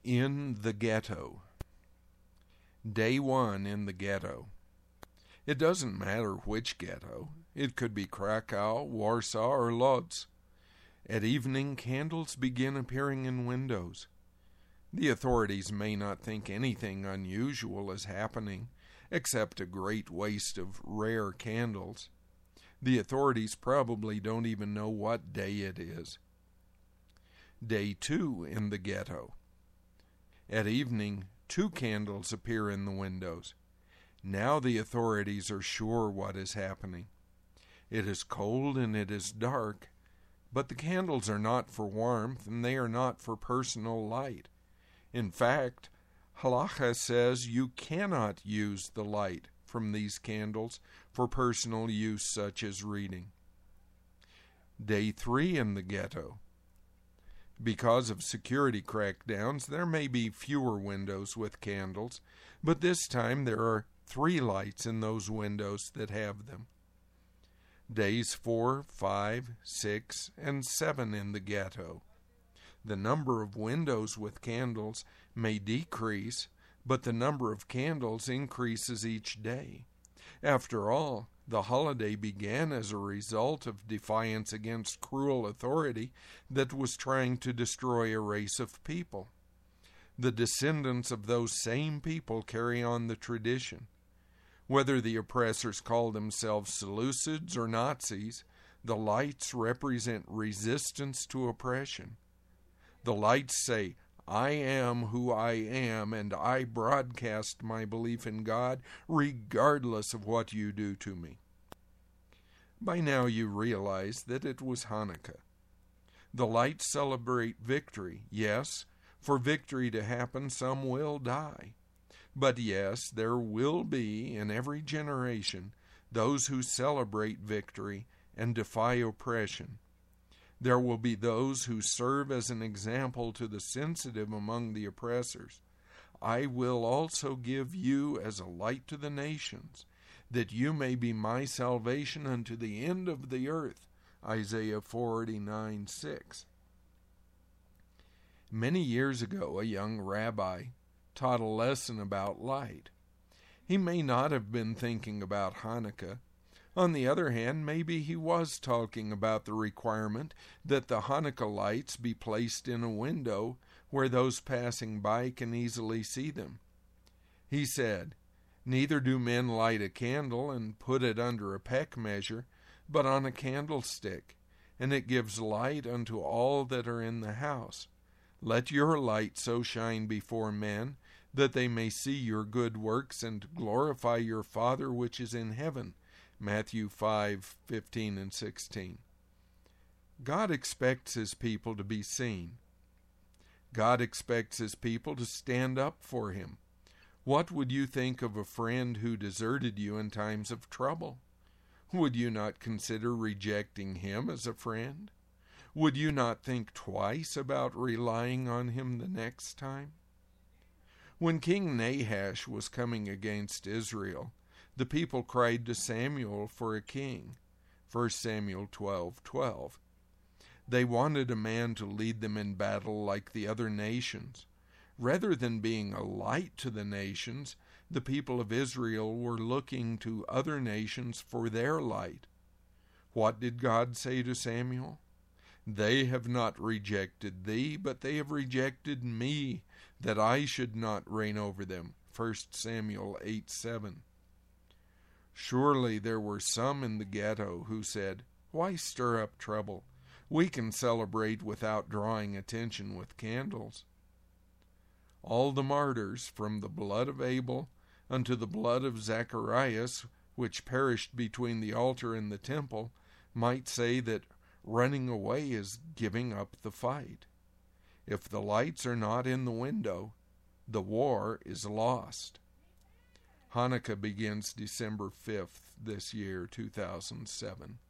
In the Ghetto. Day 1 in the ghetto. It doesn't matter which ghetto. It could be Krakow, Warsaw, or Lodz. At evening, candles begin appearing in windows. The authorities may not think anything unusual is happening, except a great waste of rare candles. The authorities probably don't even know what day it is. Day 2 in the ghetto. At evening, 2 candles appear in the windows. Now the authorities are sure what is happening. It is cold and it is dark, but the candles are not for warmth and they are not for personal light. In fact, Halacha says you cannot use the light from these candles for personal use such as reading. Day 3 in the ghetto. Because of security crackdowns, there may be fewer windows with candles, but this time there are 3 lights in those windows that have them. Days 4, 5, 6, and 7 in the ghetto. The number of windows with candles may decrease, but the number of candles increases each day. After all, the holiday began as a result of defiance against cruel authority that was trying to destroy a race of people. The descendants of those same people carry on the tradition. Whether the oppressors call themselves Seleucids or Nazis, the lights represent resistance to oppression. The lights say, I am who I am, and I broadcast my belief in God regardless of what you do to me. By now you realize that it was Hanukkah. The lights celebrate victory. Yes, for victory to happen, some will die. But yes, there will be, in every generation, those who celebrate victory and defy oppression. There will be those who serve as an example to the sensitive among the oppressors. I will also give you as a light to the nations, that you may be my salvation unto the end of the earth. Isaiah 49:6. Many years ago, a young rabbi taught a lesson about light. He may not have been thinking about Hanukkah. On the other hand, maybe he was talking about the requirement that the Hanukkah lights be placed in a window where those passing by can easily see them. He said, Neither do men light a candle and put it under a peck measure, but on a candlestick, and it gives light unto all that are in the house. Let your light so shine before men, that they may see your good works and glorify your Father which is in heaven. Matthew 5:15 and 16. God expects his people to be seen. God expects his people to stand up for him. What would you think of a friend who deserted you in times of trouble? Would you not consider rejecting him as a friend? Would you not think twice about relying on him the next time? When King Nahash was coming against Israel, the people cried to Samuel for a king. 1 Samuel 12:12. They wanted a man to lead them in battle like the other nations. Rather than being a light to the nations, the people of Israel were looking to other nations for their light. What did God say to Samuel? They have not rejected thee, but they have rejected me, that I should not reign over them. 1 Samuel 8:7. Surely there were some in the ghetto who said, Why stir up trouble? We can celebrate without drawing attention with candles. All the martyrs, from the blood of Abel unto the blood of Zacharias, which perished between the altar and the temple, might say that running away is giving up the fight. If the lights are not in the window, the war is lost. Hanukkah begins December 5th this year, 2007.